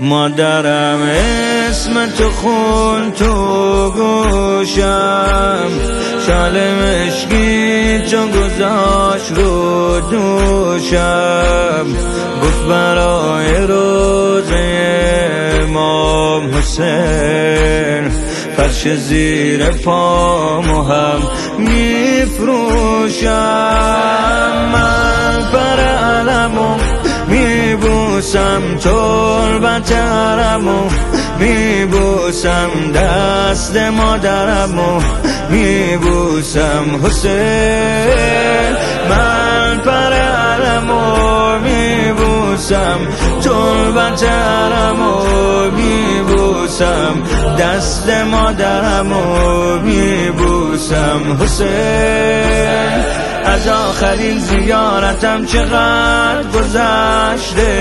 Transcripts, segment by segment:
مادرم اسم تو خون تو گوشم، شال مشکی چون گذاشت رو دوشم، گفت برای روزه امام حسین فرش زیر پامو هم میفروشم. من پر علمو میبوسم، تربت حرمو میبوسم، دست مادرمو میبوسم حسین. من پر علمو میبوسم، تربت حرمو میبوسم، دست مادرمو میبوسم حسین. از آخرین زیارتم چقدر گذشته،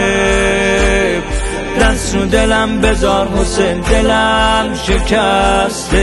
دست رو دلم بذار حسین، دلم شکسته.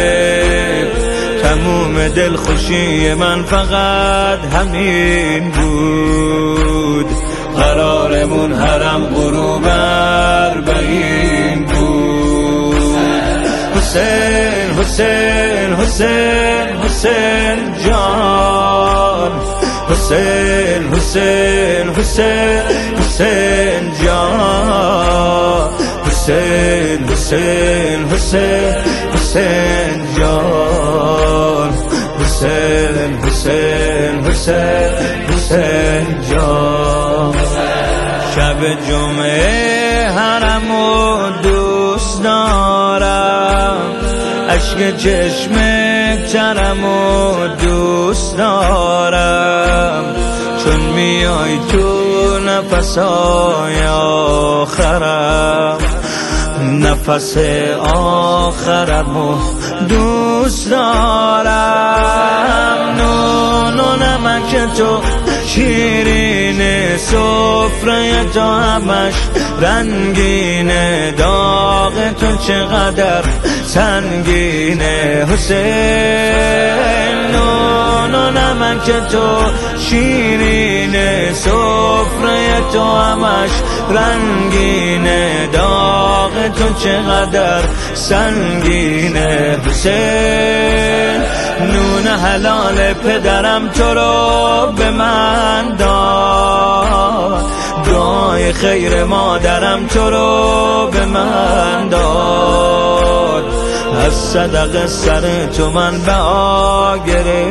تموم دلخوشی من فقط همین بود، قرارمون حرم غروب اربعین بود. حسین حسین حسین حسین جان، حسین حسین حسین حسین جان، حسین حسین حسین حسین جان، حسین حسین حسین حسین جان. شب جمعه حرمو دوست دارم، اشک چشم ترمو دوست دارم، چون میای تو نفسای آخرم، نفس آخرمو دوست دارم. نون و نمک تو شیرین، سفره تو همش رنگین، داغ تو چقدر سنگینه حسین. نون و نمک تو شیرین، سفره تو همش رنگین، داغ تو چقدر سنگینه حسین. نون حلال پدرم تو رو به من داد، دعای خیر مادرم تو رو به من داد، از صدقه سر تو من بها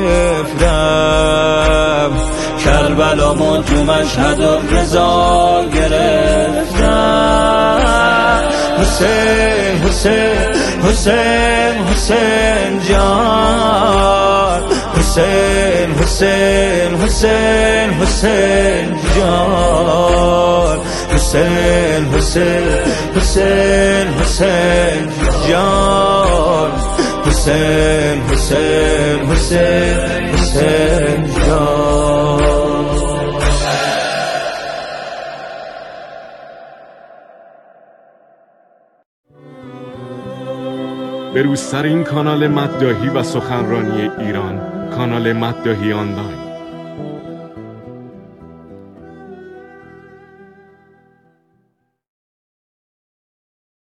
گرفتم، کربلامو تو مشهد و رضا گرفتم. حسین حسین حسین حسین جان، حسین حسین حسین حسین جان، حسین حسین حسین حسین جان، حسین حسین حسین حسین جان. بروزترین کانال مداحی و سخنرانی ایران، کانال مداحی آنلاین.